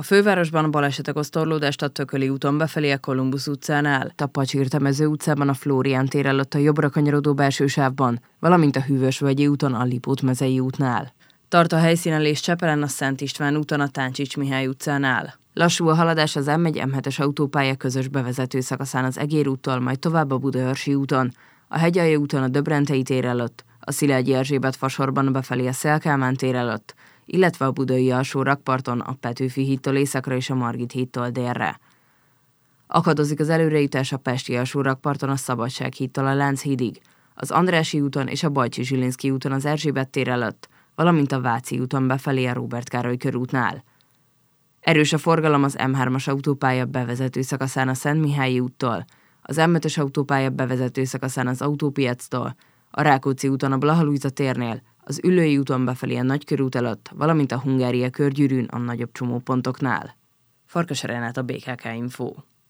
A fővárosban a baleset okoz torlódást a Tököli úton befelé a Kolumbusz utcánál, Tapacs-Értelmező utcában a Flórián tér előtt a jobbra kanyarodó belső sávban, valamint a Hűvösvölgyi úton a Lipót-mezei útnál. Tart a helyszínelés Csepelen a Szent István úton a Táncsics Mihály utcánál. Lassú a haladás az M1-M7-es autópálya közös bevezető szakaszán az Egér úttól, majd tovább a Budaörsi úton, a Hegyalja úton a Döbrentei tér előtt, a Szilágyi Erzsébet fasorban befelé a Széll Kálmán tér előtt, illetve a budai alsó rakparton a Petőfi hídtól északra és a Margit hídtól délre. Akadozik az előrejutás a pesti alsó rakparton a Szabadság hídtól a Lánchídig, az Andrássy úton és a Bajcsy-Zsilinszky úton az Erzsébet tér előtt, valamint a Váci úton befelé a Róbert Károly körútnál. Erős a forgalom az M3-as autópálya bevezető szakaszán a Szentmihályi úttól, az M5-ös autópálya bevezető szakaszán az Autópiactól, a Rákóczi úton a Blaha Lujza térnél, az Üllői úton befelé a Nagykörút előtt, valamint a Hungária körgyűrűn a nagyobb csomópontoknál. Farkas Renát, a BKK Info.